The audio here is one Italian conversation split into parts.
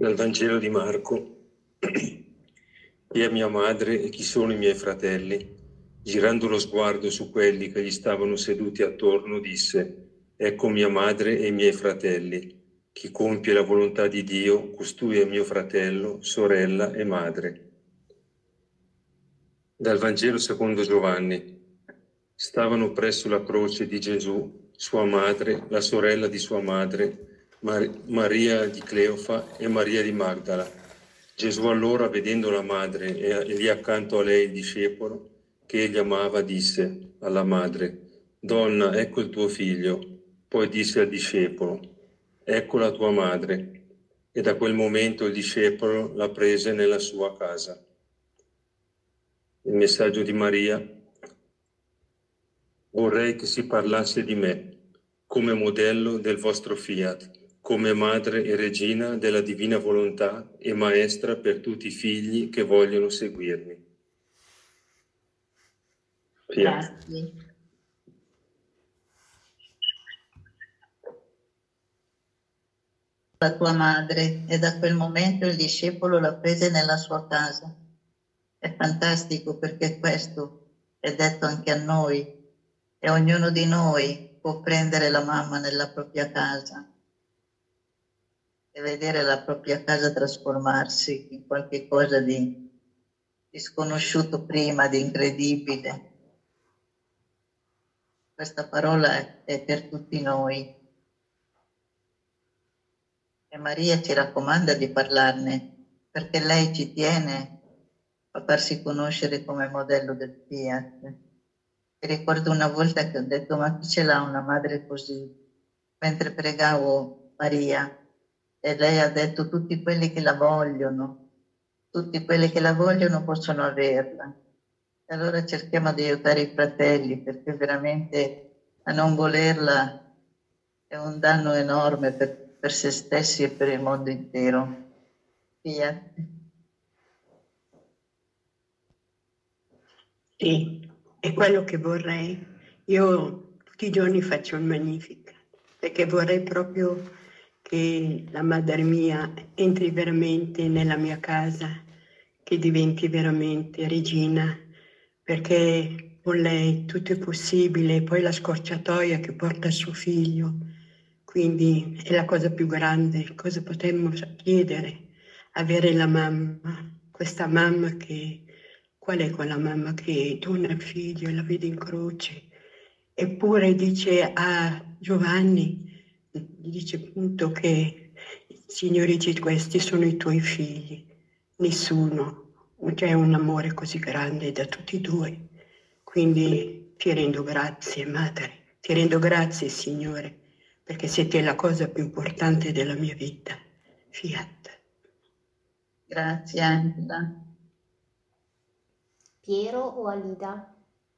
Dal Vangelo di Marco. Chi è mia madre e chi sono i miei fratelli? Girando lo sguardo su quelli che gli stavano seduti attorno, disse: Ecco mia madre e i miei fratelli. Chi compie la volontà di Dio, costui è mio fratello, sorella e madre. Dal Vangelo secondo Giovanni. Stavano presso la croce di Gesù, sua madre, la sorella di sua madre, Maria di Cleofa e Maria di Magdala. Gesù allora, vedendo la madre e lì accanto a lei il discepolo che egli amava, disse alla madre: Donna, ecco il tuo figlio. Poi disse al discepolo: Ecco la tua madre. E da quel momento il discepolo la prese nella sua casa. Il messaggio di Maria: vorrei che si parlasse di me come modello del vostro fiat, come madre e regina della divina volontà e maestra per tutti i figli che vogliono seguirmi. Fiat. Grazie. La tua madre, e da quel momento il discepolo la prese nella sua casa. È fantastico perché questo è detto anche a noi e ognuno di noi può prendere la mamma nella propria casa e vedere la propria casa trasformarsi in qualche cosa di sconosciuto prima, di incredibile. Questa parola è per tutti noi. E Maria ci raccomanda di parlarne, perché lei ci tiene a farsi conoscere come modello del Fiat. Mi ricordo una volta che ho detto: ma chi ce l'ha una madre così? Mentre pregavo Maria, e lei ha detto: tutti quelli che la vogliono, tutti quelli che la vogliono possono averla. E allora cerchiamo di aiutare i fratelli, perché veramente a non volerla è un danno enorme per se stessi e per il mondo intero. Fiat. Sì, è quello che vorrei. Io tutti i giorni faccio il Magnificat, perché vorrei proprio che la madre mia entri veramente nella mia casa, che diventi veramente regina, perché con lei tutto è possibile. Poi la scorciatoia che porta suo figlio, quindi è la cosa più grande, cosa potremmo chiedere, avere la mamma, questa mamma che... Qual è quella mamma che dona il figlio e la vede in croce? Eppure dice a Giovanni, gli dice appunto che Signore dice: questi sono i tuoi figli. Nessuno, c'è un amore così grande da tutti e due. Quindi ti rendo grazie, madre, ti rendo grazie, Signore, perché siete la cosa più importante della mia vita. Fiat. Grazie Angela. Piero o Alida?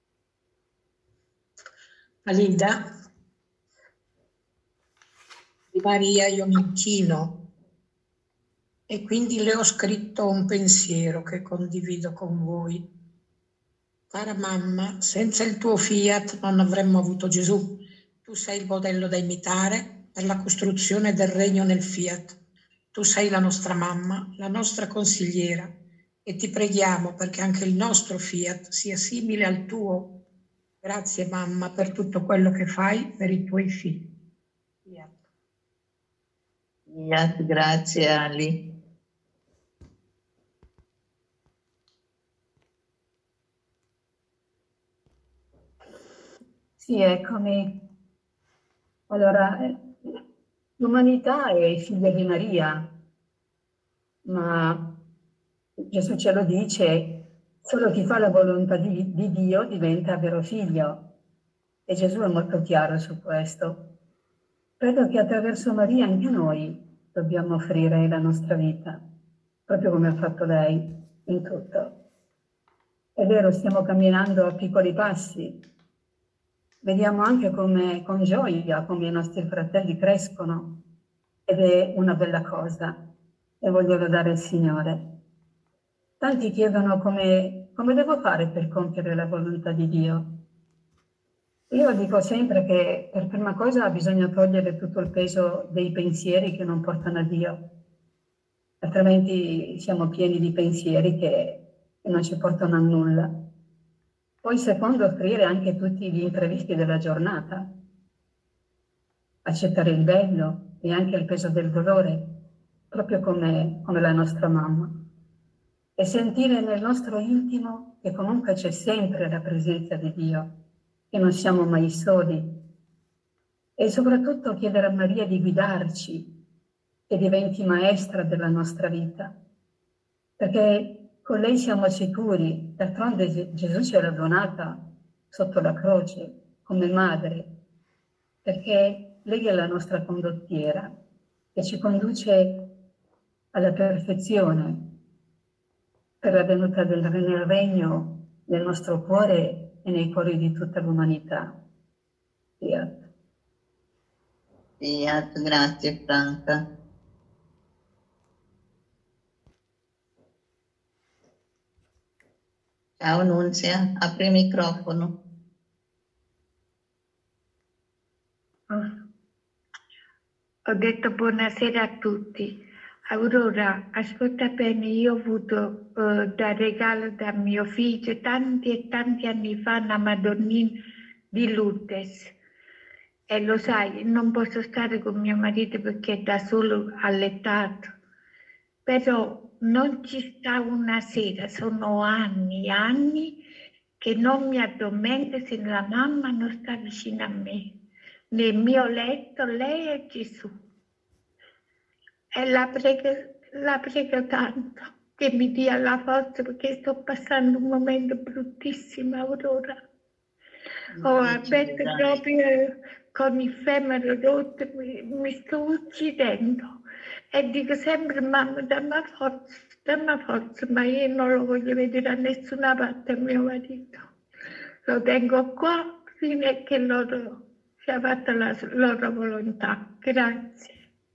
Alida, di Maria io mi inchino e quindi le ho scritto un pensiero che condivido con voi. Cara mamma, senza il tuo fiat non avremmo avuto Gesù. Tu sei il modello da imitare per la costruzione del regno nel fiat. Tu sei la nostra mamma, la nostra consigliera, e ti preghiamo perché anche il nostro fiat sia simile al tuo. Grazie mamma per tutto quello che fai per i tuoi figli. Fiat. Fiat, grazie Ali. Sì, eccomi. Allora, l'umanità è figlia di Maria, ma Gesù ce lo dice: solo chi fa la volontà di Dio diventa vero figlio. E Gesù è molto chiaro su questo. Credo che attraverso Maria anche noi dobbiamo offrire la nostra vita, proprio come ha fatto lei in tutto. È vero, stiamo camminando a piccoli passi. Vediamo anche come, con gioia, come i nostri fratelli crescono, ed è una bella cosa, e voglio lodare il Signore. Tanti chiedono come devo fare per compiere la volontà di Dio. Io dico sempre che per prima cosa bisogna togliere tutto il peso dei pensieri che non portano a Dio. altrimenti siamo pieni di pensieri che non ci portano a nulla. Poi secondo, offrire anche tutti gli imprevisti della giornata, accettare il bello e anche il peso del dolore, proprio come la nostra mamma, e sentire nel nostro intimo che comunque c'è sempre la presenza di Dio, che non siamo mai soli, e soprattutto chiedere a Maria di guidarci, che diventi maestra della nostra vita, perché con lei siamo sicuri. D'altronde Gesù ce l'ha donata sotto la croce come madre, perché lei è la nostra condottiera che ci conduce alla perfezione per la venuta nel regno nel nostro cuore e nei cuori di tutta l'umanità. Fiat. Fiat, grazie Franca. Ciao Nunzia, apri il microfono. Ho detto buonasera a tutti. Aurora, ascolta bene, io ho avuto da regalo da mio figlio tanti e tanti anni fa una Madonnina di Lourdes. E lo sai, non posso stare con mio marito perché è da solo allettato. Però non ci sta una sera, sono anni che non mi addormento se la mamma non sta vicino a me. Nel mio letto lei è Gesù. E la prego tanto che mi dia la forza perché sto passando un momento bruttissimo, Aurora. Ho aperto proprio con il femore rotto, mi sto uccidendo. E dico sempre, mamma, dammi forza, ma io non lo voglio vedere a nessuna parte, mio marito. Lo tengo qua fino a che loro sia fatta la loro volontà. Grazie.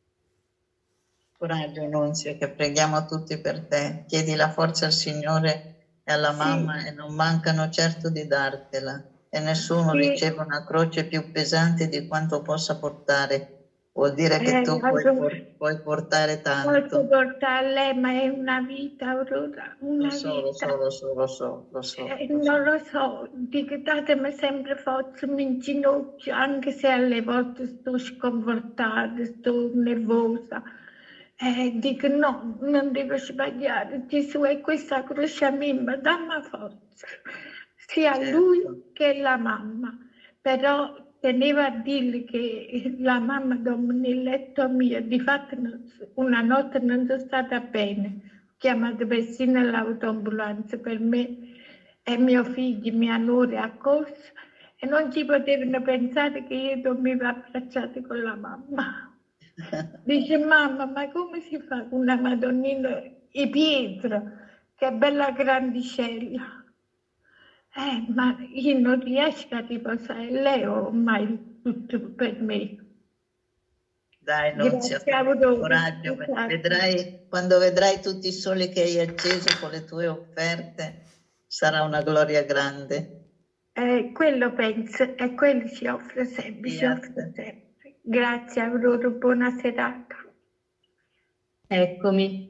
Coraggio Nunzio, che preghiamo tutti per te. Chiedi la forza al Signore e alla mamma e non mancano certo di dartela. E nessuno riceve una croce più pesante di quanto possa portare. Vuol dire che tu puoi portare tanto. Posso portare lei, ma è una vita, Aurora, una vita. Lo so. Non lo so, dico datemi sempre forza, mi inginocchio, anche se alle volte sto sconfortata, sto nervosa. Dico no, non devo sbagliare, Gesù è questa croce a me, ma dammi forza, sia lui che la mamma. Però tenevo a dirle che la mamma dorme nel letto mio, di fatto una notte non sono stata bene, ho chiamato persino l'autoambulanza per me e mio figlio, mia nuora a corso, e non ci potevano pensare che io dormivo abbracciata con la mamma. Dice mamma, ma come si fa con una Madonnina di pietra, che bella grandicella? Ma io non riesco a riposare, lei ormai tutto per me. Dai, Nunzia, coraggio, quando vedrai tutti i soli che hai acceso con le tue offerte, sarà una gloria grande. Quello penso, e quello si offre sempre, Grazie Aurora, buona serata. Eccomi.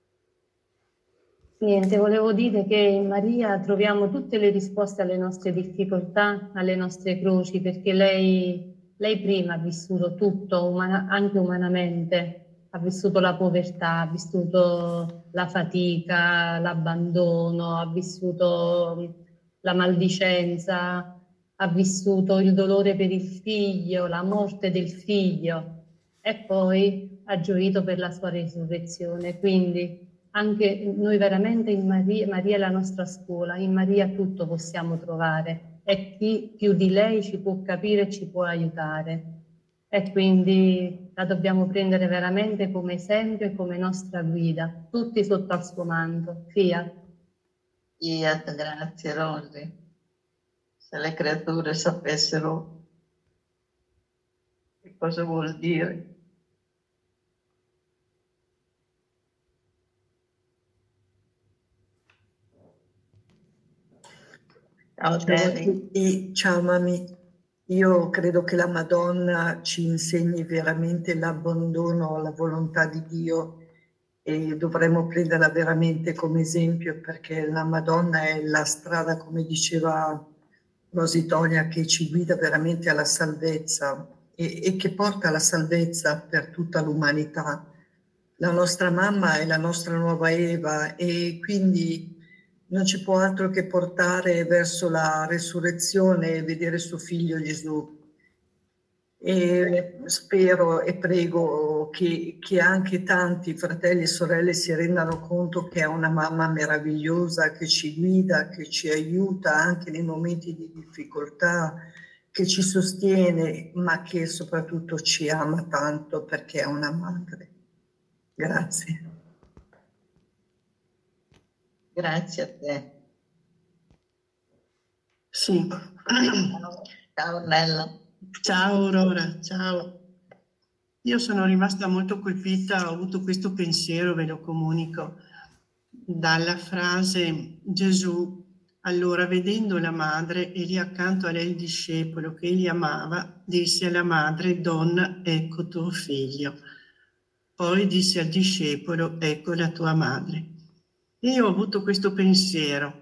Niente, volevo dire che in Maria troviamo tutte le risposte alle nostre difficoltà, alle nostre croci, perché lei prima ha vissuto tutto, anche umanamente, ha vissuto la povertà, ha vissuto la fatica, l'abbandono, ha vissuto la maldicenza, ha vissuto il dolore per il figlio, la morte del figlio e poi ha gioito per la sua resurrezione. Quindi anche noi veramente in Maria è la nostra scuola, in Maria tutto possiamo trovare e chi più di lei ci può capire e ci può aiutare. E quindi la dobbiamo prendere veramente come esempio e come nostra guida, tutti sotto al suo manto. Fiat. Fiat, grazie Rosy. Se le creature sapessero che cosa vuol dire. Ciao Terry. Ciao Mami. Io credo che la Madonna ci insegni veramente l'abbandono alla volontà di Dio e dovremmo prenderla veramente come esempio, perché la Madonna è la strada, come diceva Rositonia, che ci guida veramente alla salvezza e che porta alla salvezza per tutta l'umanità. La nostra mamma è la nostra nuova Eva e quindi non ci può altro che portare verso la resurrezione e vedere suo figlio Gesù. E spero e prego che anche tanti fratelli e sorelle si rendano conto che è una mamma meravigliosa, che ci guida, che ci aiuta anche nei momenti di difficoltà, che ci sostiene, ma che soprattutto ci ama tanto perché è una madre. Grazie. Grazie a te. Sì. Ciao Ornella. Ciao Aurora, ciao. Io sono rimasta molto colpita, ho avuto questo pensiero, ve lo comunico, dalla frase Gesù, allora vedendo la madre e lì accanto a lei il discepolo che egli amava, disse alla madre, donna, ecco tuo figlio. Poi disse al discepolo, ecco la tua madre. E io ho avuto questo pensiero.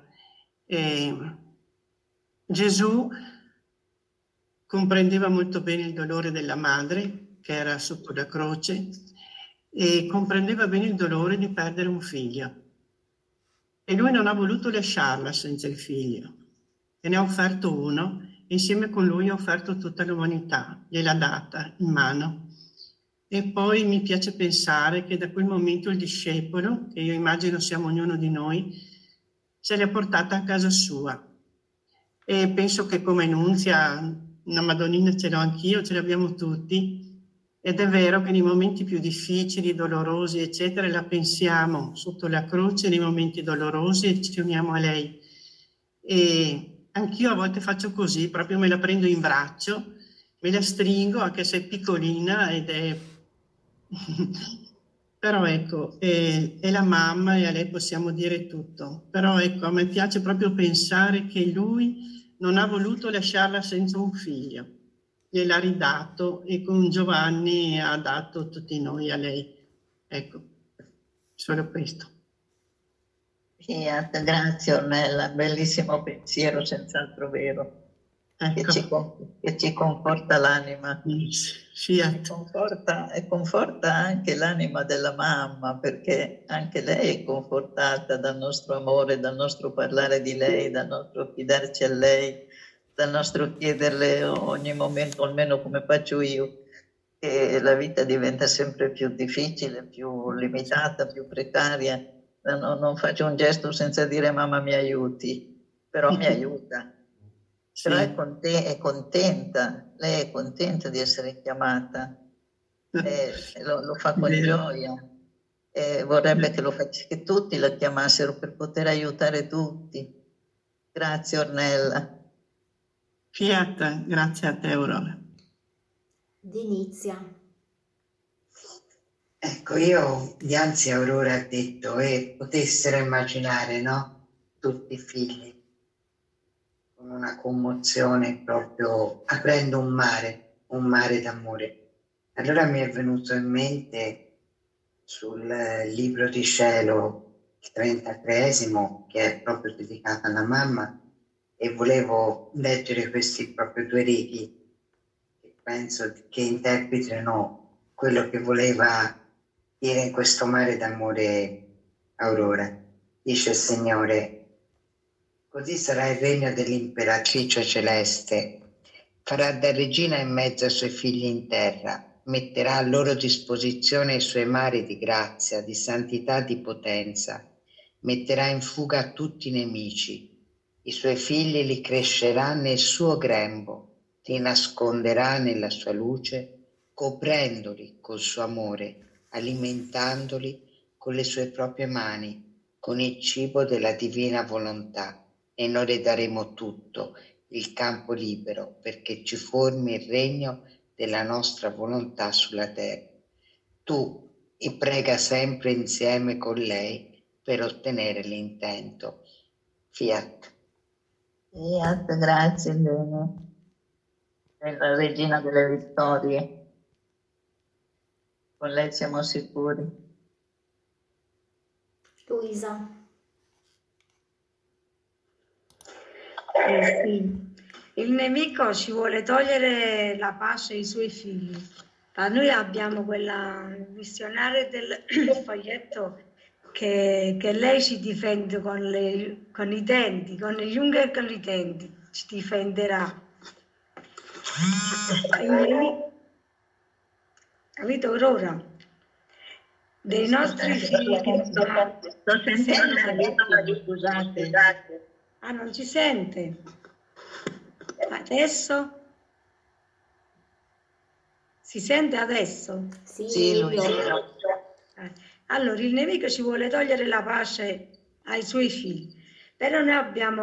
Gesù comprendeva molto bene il dolore della madre, che era sotto la croce, e comprendeva bene il dolore di perdere un figlio. E lui non ha voluto lasciarla senza il figlio. E ne ha offerto uno, e insieme con lui ha offerto tutta l'umanità, gliel'ha data in mano. E poi mi piace pensare che da quel momento il discepolo, che io immagino siamo ognuno di noi, se l'è portata a casa sua. E penso che come Nunzia, una Madonnina ce l'ho anch'io, ce l'abbiamo tutti, ed è vero che nei momenti più difficili, dolorosi, eccetera, la pensiamo sotto la croce nei momenti dolorosi e ci uniamo a lei. E anch'io a volte faccio così, proprio me la prendo in braccio, me la stringo, anche se è piccolina ed è... Però ecco, è la mamma e a lei possiamo dire tutto. Però ecco, a me piace proprio pensare che lui non ha voluto lasciarla senza un figlio. Gliel'ha ridato e con Giovanni ha dato tutti noi a lei. Ecco, solo questo. Fiat, grazie Ornella, bellissimo pensiero, senz'altro vero, Ecco. che ci conforta l'anima. Fiat. E conforta anche l'anima della mamma, perché anche lei è confortata dal nostro amore, dal nostro parlare di lei, dal nostro fidarci a lei, dal nostro chiederle ogni momento, almeno come faccio io, che la vita diventa sempre più difficile, più limitata, più precaria. Non faccio un gesto senza dire mamma mi aiuti, però mi aiuta. Sì. Però è contenta, lei è contenta di essere chiamata, lo fa con gioia. Vorrebbe che tutti la chiamassero per poter aiutare tutti. Grazie Ornella. Fiat, grazie a te Aurora. Denizia. Ecco, io dianzi Aurora ha detto potessero immaginare, no? Tutti i figli con una commozione proprio aprendo un mare d'amore. Allora mi è venuto in mente sul libro di cielo, il 33esimo, che è proprio dedicato alla mamma, e volevo leggere questi proprio due righi che penso che interpretino quello che voleva dire in questo mare d'amore Aurora. Dice il Signore: così sarà il regno dell'imperatrice celeste, farà da regina in mezzo ai suoi figli in terra, metterà a loro disposizione i suoi mari di grazia, di santità, di potenza, metterà in fuga tutti i nemici. I suoi figli li crescerà nel suo grembo, li nasconderà nella sua luce, coprendoli col suo amore, alimentandoli con le sue proprie mani, con il cibo della divina volontà. E noi le daremo tutto, il campo libero, perché ci formi il regno della nostra volontà sulla terra. Tu prega sempre insieme con lei per ottenere l'intento. Fiat. Fiat, grazie bene. È la regina delle vittorie. Con lei siamo sicuri. Luisa. Sì. Il nemico ci vuole togliere la pace ai suoi figli. Ma noi abbiamo quella missionaria del foglietto che lei ci difende con i denti, con gli unghie e con i denti, ci difenderà. Il nemico, capito Aurora? Dei nostri figli. Sto sentendo, scusate. Ah, non ci sente? Adesso? Si sente adesso? Sì, Luisa. Allora, il nemico ci vuole togliere la pace ai suoi figli, però noi abbiamo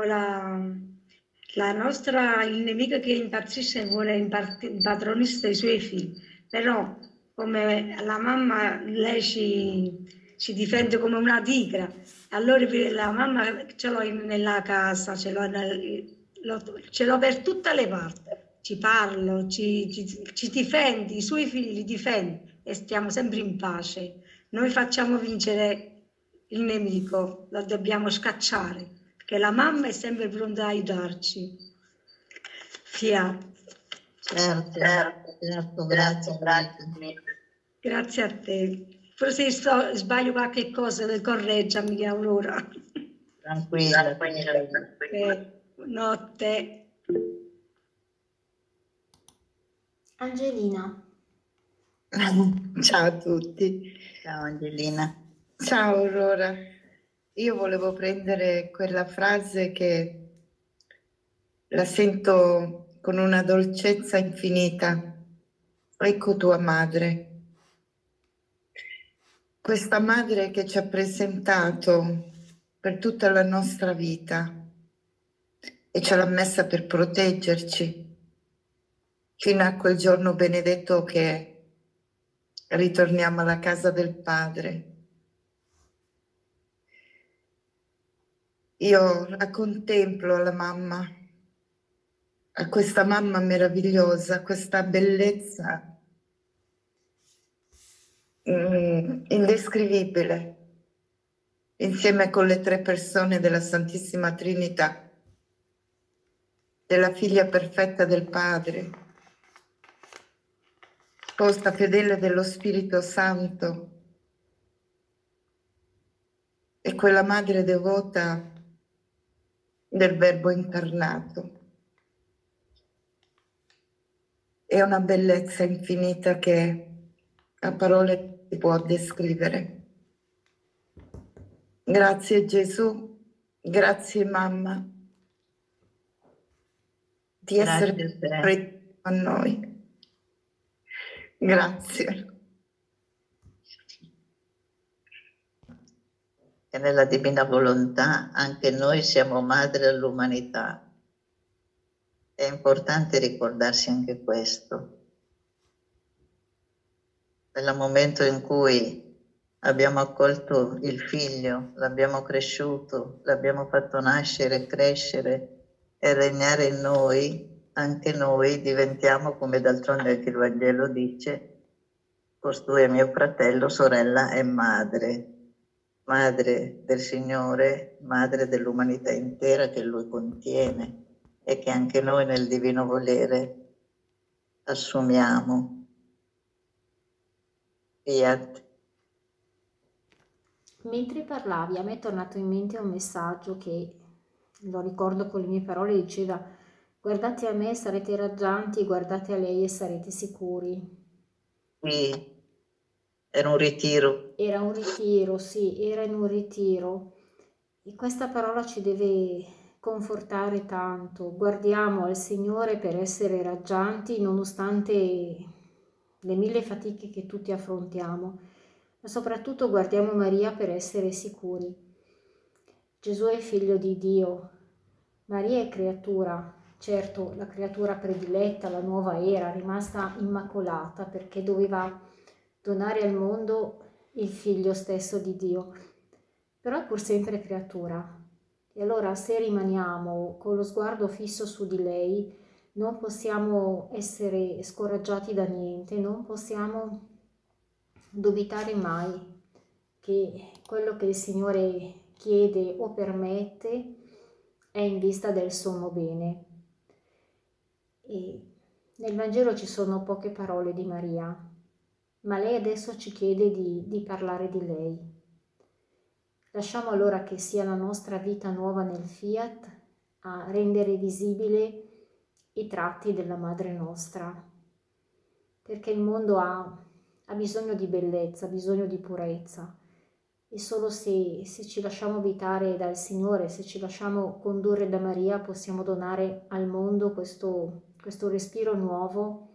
il nemico che impazzisce vuole impadronire i suoi figli, però come la mamma, lei ci difende come una tigre, allora la mamma ce l'ho nella casa, ce l'ho per tutte le parti, ci parlo, ci difende, i suoi figli li difende e stiamo sempre in pace. Noi facciamo vincere il nemico, lo dobbiamo scacciare, perché la mamma è sempre pronta a aiutarci. Fiat. Certo, grazie. Grazie a te. Forse sbaglio qualche cosa, correggiami Aurora. Tranquilla. Notte. Angelina. Ciao a tutti. Ciao Angelina. Ciao Aurora. Io volevo prendere quella frase che la sento con una dolcezza infinita. Ecco tua madre. Questa madre che ci ha presentato per tutta la nostra vita e ce l'ha messa per proteggerci fino a quel giorno benedetto che ritorniamo alla casa del Padre. Io la contemplo la mamma, a questa mamma meravigliosa, questa bellezza indescrivibile, insieme con le tre persone della Santissima Trinità, della figlia perfetta del Padre, sposa fedele dello Spirito Santo, e quella madre devota del Verbo incarnato. È una bellezza infinita che a parole si può descrivere. Grazie Gesù, grazie mamma di essere sempre con noi. Grazie. E nella divina volontà anche noi siamo madre all'umanità. È importante ricordarsi anche questo. Nel momento in cui abbiamo accolto il figlio, l'abbiamo cresciuto, l'abbiamo fatto nascere, crescere e regnare in noi, anche noi diventiamo, come d'altronde anche il Vangelo dice, costui è mio fratello, sorella e madre. Madre del Signore, madre dell'umanità intera che Lui contiene e che anche noi nel divino volere assumiamo. Fiat. Mentre parlavi a me è tornato in mente un messaggio che, lo ricordo con le mie parole, diceva: guardate a me e sarete raggianti, guardate a lei e sarete sicuri. Sì, era un ritiro. Era un ritiro, sì, era in un ritiro. E questa parola ci deve confortare tanto. Guardiamo al Signore per essere raggianti nonostante le mille fatiche che tutti affrontiamo, ma soprattutto guardiamo Maria per essere sicuri. Gesù è figlio di Dio, Maria è creatura, certo la creatura prediletta, la nuova era, rimasta immacolata perché doveva donare al mondo il figlio stesso di Dio, però è pur sempre creatura. E allora se rimaniamo con lo sguardo fisso su di lei, non possiamo essere scoraggiati da niente, non possiamo dubitare mai che quello che il Signore chiede o permette è in vista del sommo bene. E nel Vangelo ci sono poche parole di Maria, ma lei adesso ci chiede di parlare di lei. Lasciamo allora che sia la nostra vita nuova nel Fiat a rendere visibile i tratti della Madre nostra, perché il mondo ha bisogno di bellezza, ha bisogno di purezza, e solo se ci lasciamo abitare dal Signore, se ci lasciamo condurre da Maria, possiamo donare al mondo questo respiro nuovo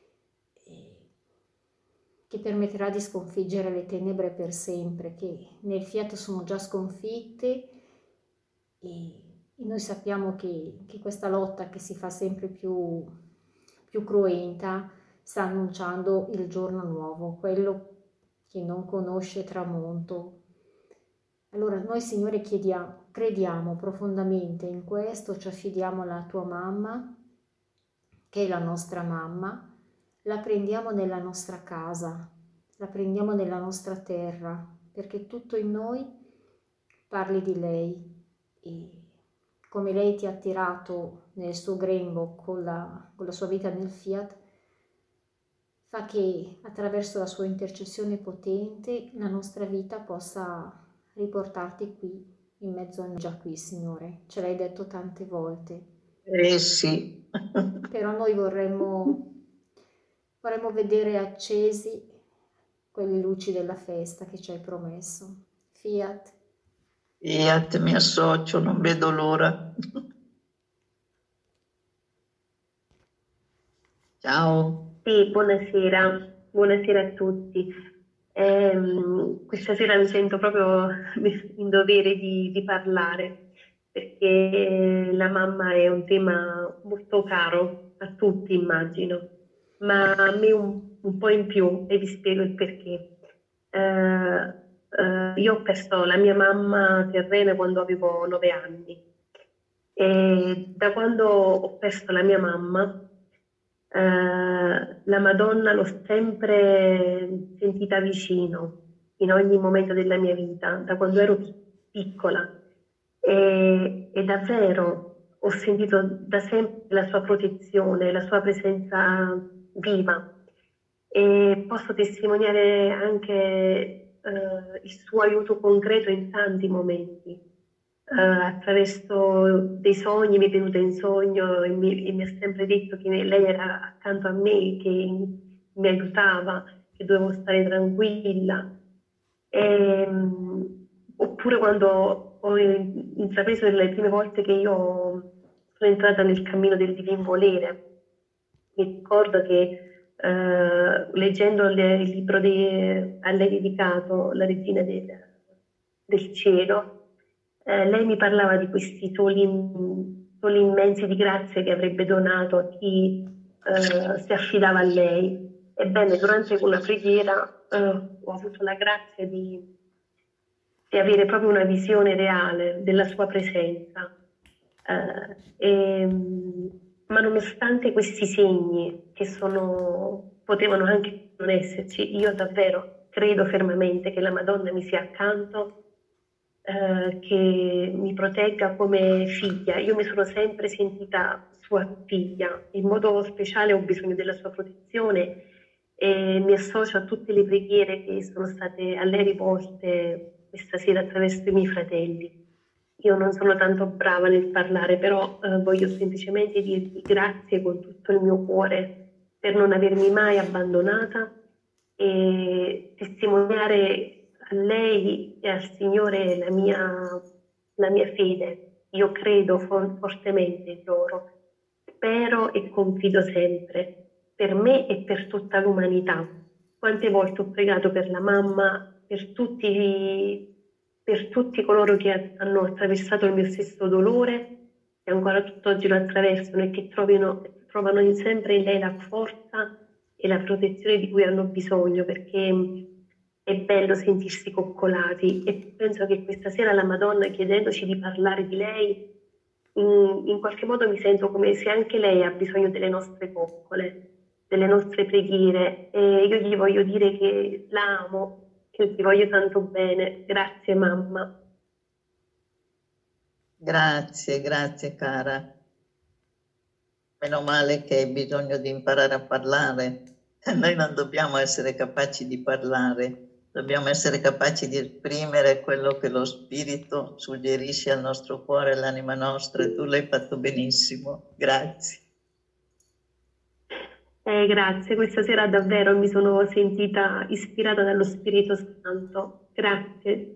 che permetterà di sconfiggere le tenebre per sempre, che nel Fiat sono già sconfitte, e noi sappiamo che questa lotta che si fa sempre più cruenta sta annunciando il giorno nuovo, quello che non conosce tramonto. Allora noi, Signore, crediamo profondamente in questo, ci affidiamo alla tua mamma, che è la nostra mamma, la prendiamo nella nostra casa, la prendiamo nella nostra terra, perché tutto in noi parli di lei, e come lei ti ha attirato nel suo grembo con la sua vita nel Fiat, fa che attraverso la sua intercessione potente la nostra vita possa riportarti qui, in mezzo a noi. Già qui, Signore, ce l'hai detto tante volte. Sì. Però noi vorremmo vedere accesi quelle luci della festa che ci hai promesso. Fiat. Fiat, mi associo, non vedo l'ora. Ciao. Sì, buonasera a tutti. Questa sera mi sento proprio in dovere di parlare, perché la mamma è un tema molto caro a tutti, immagino, ma a me un po' in più, e vi spiego il perché. Io ho perso la mia mamma terrena quando avevo 9 anni, e da quando ho perso la mia mamma, la Madonna l'ho sempre sentita vicino in ogni momento della mia vita, da quando ero piccola, e davvero ho sentito da sempre la sua protezione, la sua presenza viva, e posso testimoniare anche il suo aiuto concreto in tanti momenti. Attraverso dei sogni, mi è venuta in sogno e mi ha sempre detto che lei era accanto a me, che mi aiutava, che dovevo stare tranquilla. Oppure quando ho intrapreso le prime volte che io sono entrata nel cammino del divin volere, mi ricordo che leggendo il libro a lei dedicato, La Regina del Cielo, lei mi parlava di questi soli immensi di grazia che avrebbe donato a chi si affidava a lei. Ebbene, durante una preghiera ho avuto la grazia di avere proprio una visione reale della sua presenza. Ma nonostante questi segni, che potevano anche non esserci, io davvero credo fermamente che la Madonna mi sia accanto, che mi protegga come figlia. Io mi sono sempre sentita sua figlia, in modo speciale ho bisogno della sua protezione, e mi associo a tutte le preghiere che sono state a lei rivolte questa sera attraverso i miei fratelli. Io non sono tanto brava nel parlare, però voglio semplicemente dirvi grazie con tutto il mio cuore per non avermi mai abbandonata, e testimoniare a lei e al Signore la mia fede. Io credo fortemente in loro, spero e confido sempre, per me e per tutta l'umanità. Quante volte ho pregato per la mamma, per tutti coloro che hanno attraversato il mio stesso dolore, e ancora tutt'oggi lo attraversano, e che trovano sempre in lei la forza e la protezione di cui hanno bisogno, perché è bello sentirsi coccolati, e penso che questa sera la Madonna, chiedendoci di parlare di lei, in qualche modo mi sento come se anche lei ha bisogno delle nostre coccole, delle nostre preghiere, e io gli voglio dire che la amo, che ti voglio tanto bene. Grazie mamma. Grazie, grazie cara. Meno male che hai bisogno di imparare a parlare. Noi non dobbiamo essere capaci di parlare, dobbiamo essere capaci di esprimere quello che lo spirito suggerisce al nostro cuore, all'anima nostra, e tu l'hai fatto benissimo. Grazie. Grazie, questa sera davvero mi sono sentita ispirata dallo Spirito Santo. Grazie.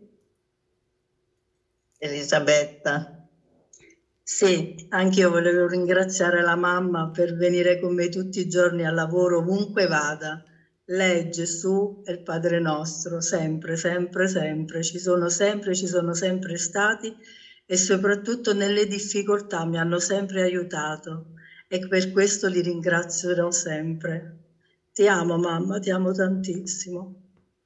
Elisabetta. Sì, anche io volevo ringraziare la mamma per venire con me tutti i giorni al lavoro, ovunque vada. Lei, Gesù e il Padre nostro, sempre, sempre, sempre, ci sono sempre stati e soprattutto nelle difficoltà mi hanno sempre aiutato e per questo li ringrazierò sempre. Ti amo mamma, ti amo tantissimo.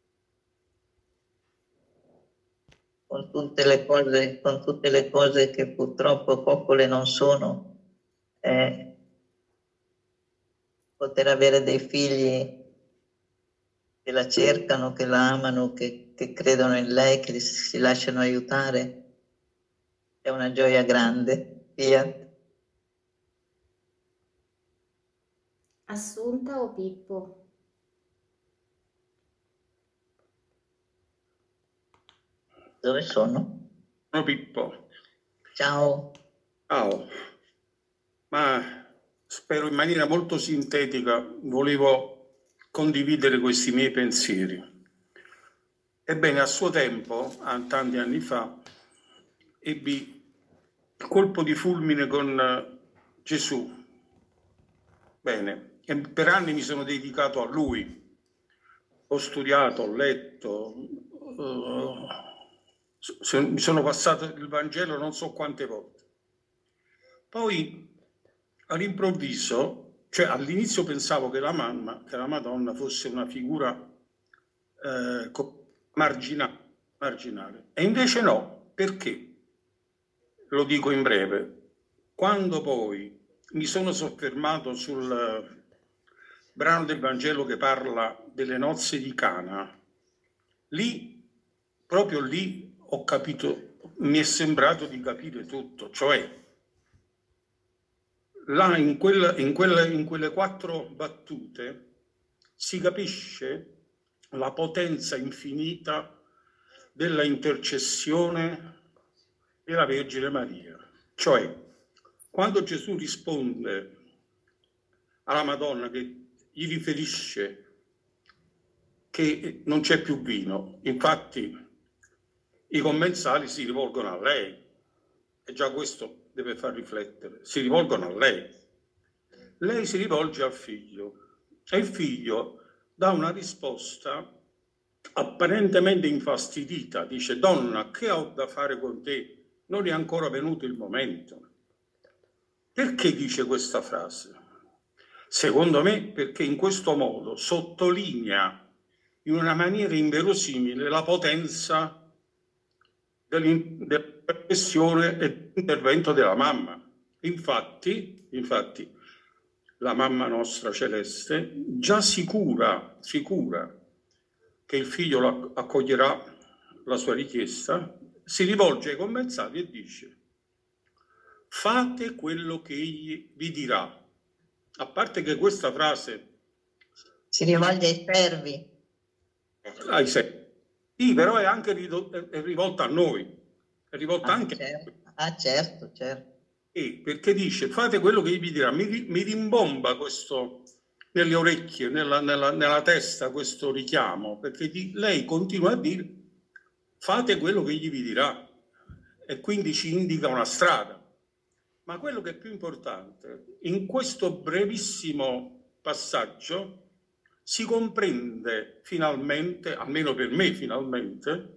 Con tutte le cose che purtroppo popole non sono, poter avere dei figli che la cercano, che la amano, che credono in lei, che si lasciano aiutare, è una gioia grande. Fiat. Assunta o Pippo? Dove sono? Sono Pippo. Ciao. Ciao. Ma spero in maniera molto sintetica, volevo condividere questi miei pensieri. Ebbene, a suo tempo, tanti anni fa, ebbi il colpo di fulmine con Gesù. Bene, e per anni mi sono dedicato a lui. Ho studiato, ho letto, mi sono passato il Vangelo non so quante volte. Poi all'improvviso, cioè all'inizio pensavo che la Madonna fosse una figura marginale. E invece no, perché? Lo dico in breve. Quando poi mi sono soffermato sul brano del Vangelo che parla delle nozze di Cana, proprio lì ho capito, mi è sembrato di capire tutto, cioè là in quelle 4 battute si capisce la potenza infinita della intercessione della Vergine Maria. Cioè, quando Gesù risponde alla Madonna che gli riferisce che non c'è più vino, infatti i commensali si rivolgono a lei, e già questo deve far riflettere, si rivolgono a lei. Lei si rivolge al figlio e il figlio dà una risposta apparentemente infastidita, dice: donna, che ho da fare con te? Non è ancora venuto il momento. Perché dice questa frase? Secondo me perché in questo modo sottolinea in una maniera inverosimile la potenza dell'espressione e dell'intervento della mamma. Infatti, la mamma nostra celeste, già sicura che il figlio accoglierà la sua richiesta, si rivolge ai commensali e dice: fate quello che egli vi dirà. A parte che questa frase si rivolge ai servi. Ai servi. Sì, però è anche rivolta a noi. È rivolta anche certo. A noi. Certo. Perché dice: fate quello che egli vi dirà. Mi rimbomba questo nelle orecchie, nella testa, questo richiamo, perché lei continua a dire: fate quello che egli vi dirà, e quindi ci indica una strada. Ma quello che è più importante, in questo brevissimo passaggio si comprende finalmente, almeno per me finalmente,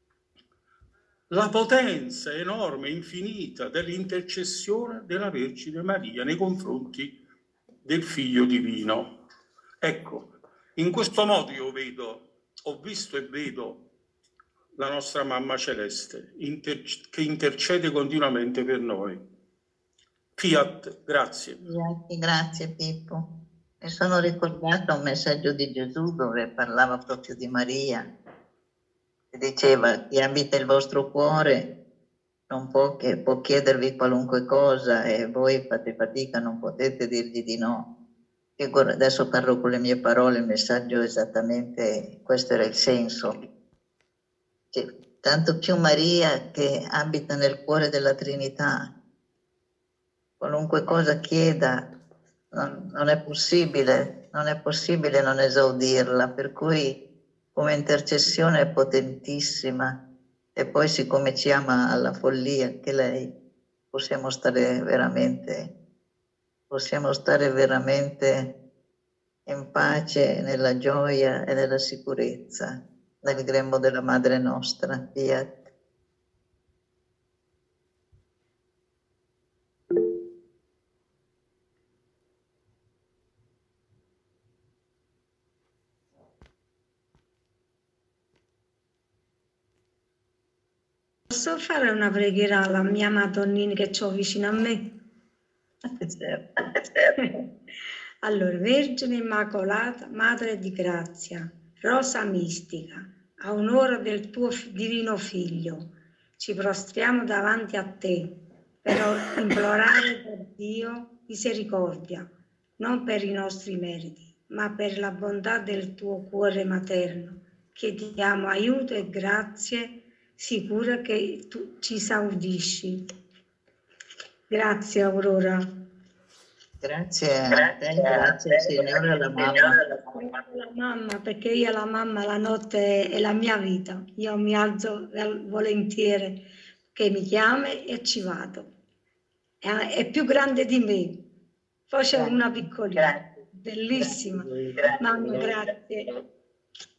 la potenza enorme, infinita dell'intercessione della Vergine Maria nei confronti del Figlio Divino. Ecco, in questo modo io ho visto e vedo la nostra Mamma Celeste che intercede continuamente per noi. Fiat, grazie. Grazie Pippo. Mi sono ricordata un messaggio di Gesù dove parlava proprio di Maria diceva: chi abita il vostro cuore non può chiedervi qualunque cosa e voi fate fatica, non potete dirgli di no. Adesso parlo con le mie parole, il messaggio esattamente questo era il senso. Tanto più Maria che abita nel cuore della Trinità, qualunque cosa chieda non è possibile non esaudirla, per cui come intercessione è potentissima. E poi siccome ci ama alla follia anche lei, possiamo stare veramente in pace, nella gioia e nella sicurezza, nel grembo della Madre nostra. Fiat. Posso fare una preghiera alla mia Madonnina che ho vicino a me? Allora, Vergine Immacolata, Madre di Grazia, Rosa Mistica, a onore del tuo divino Figlio, ci prostriamo davanti a te per implorare da Dio misericordia, non per i nostri meriti, ma per la bontà del tuo cuore materno. Chiediamo aiuto e grazie, sicura che tu ci esaudisci. Grazie Aurora. Grazie a te, grazie Signore alla mamma. La mamma, perché io la mamma la notte è la mia vita. Io mi alzo volentieri che mi chiama e ci vado. È più grande di me. Poi c'è una piccolina, bellissima. Mamma, grazie.